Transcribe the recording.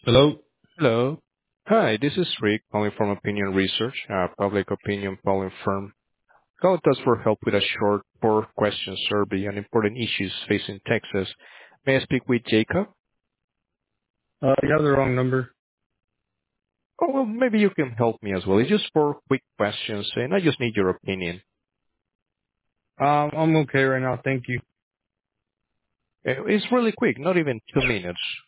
Hello. Hello. Hi, this is Rick calling from Opinion Research, a public opinion polling firm. Call us for help with a short four-question survey on important issues facing Texas. May I speak with Jacob? You have the wrong number. Oh, well, maybe you can help me as well. It's just four quick questions, and I just need your opinion. I'm okay right now. Thank you. It's really quick, not even 2 minutes.